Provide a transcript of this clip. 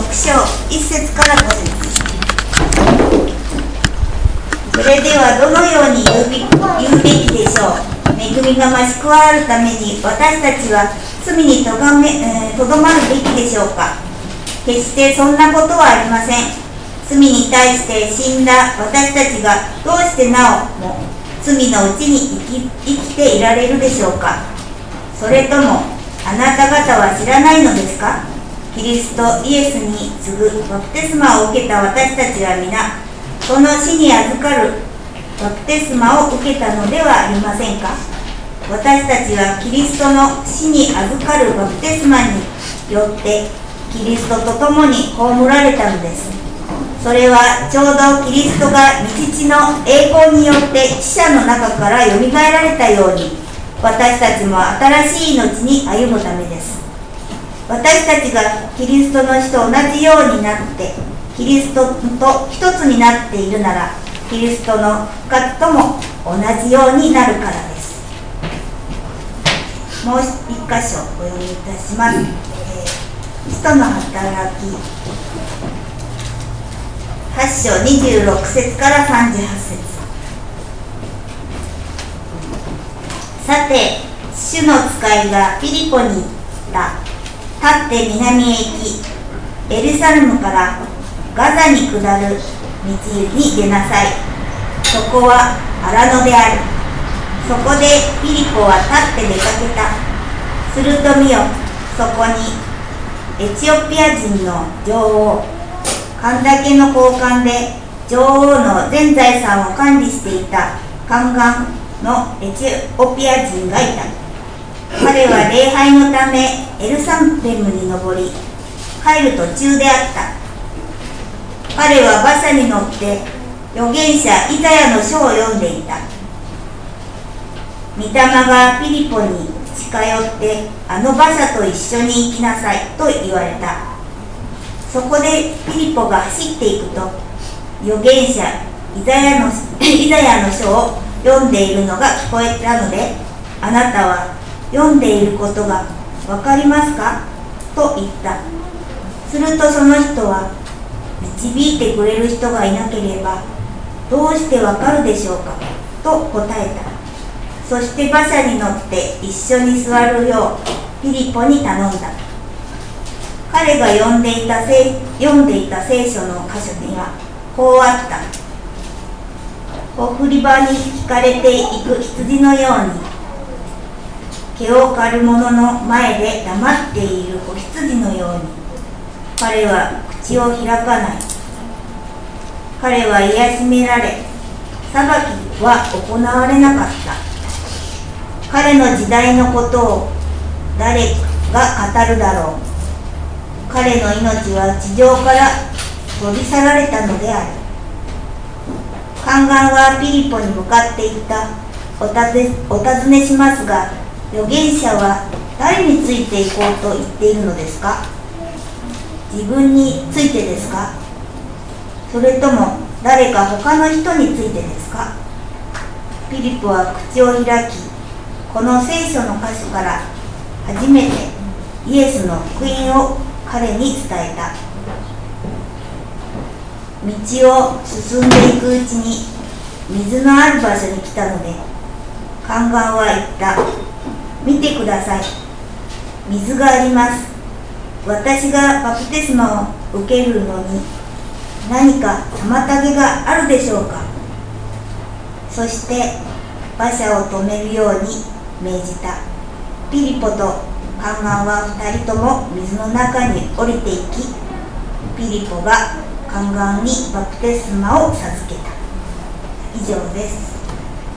章1節から5節。それではどのように言うべきでしょう。恵みが増し加わるために私たちは罪にとどまるべきでしょうか。決してそんなことはありません。罪に対して死んだ私たちがどうしてなおも罪のうちに生きていられるでしょうか。それともあなた方は知らないのですか。キリストイエスに次ぐバプテスマを受けた私たちは皆その死に預かるバプテスマを受けたのではありませんか。私たちはキリストの死に預かるバプテスマによってキリストと共に葬られたのです。それはちょうどキリストが御父の栄光によって死者の中からよみがえられたように私たちも新しい命に歩むためです。私たちがキリストの死と同じようになってキリストと一つになっているならキリストの復活とも同じようになるからです。もう一箇所お読みいたします。使徒の働き8章26節から38節。さて主の使いがピリポに言った。立って南へ行きエルサレムからガザに下る道に出なさい。そこは荒野である。そこでピリポは立って出かけた。すると見よ、そこにエチオピア人の女王カンダケの高官で女王の全財産を管理していた宦官のエチオピア人がいた。彼は礼拝のためエルサレムに登り帰る途中であった。彼は馬車に乗って預言者イザヤの書を読んでいた。御霊がピリポに近寄ってあの馬車と一緒に行きなさいと言われた。そこでピリポが走っていくと預言者イザヤの書を読んでいるのが聞こえたので、あなたは読んでいることがわかりますかと言った。するとその人は、導いてくれる人がいなければどうしてわかるでしょうかと答えた。そして馬車に乗って一緒に座るようピリポに頼んだ。彼が読んでいた聖書の箇所にはこうあった。送り場に引かれていく羊のように毛を刈る者の前で黙っている子羊のように彼は口を開かない。彼は癒しめられ裁きは行われなかった。彼の時代のことを誰が語るだろう。彼の命は地上から取り去られたのである。宦官はピリポに向かって言った。お尋ねしますが、預言者は誰についていこうと言っているのですか。自分についてですか、それとも誰か他の人についてですか。ピリポは口を開き、この聖書の箇所から初めてイエスの福音を彼に伝えた。道を進んでいくうちに水のある場所に来たので、宦官は言った。見てください。水があります。私がバプテスマを受けるのに何か妨げがあるでしょうか。そして馬車を止めるように命じた。ピリポと宦官は2人とも水の中に降りていき、ピリポが宦官にバプテスマを授けた。以上です。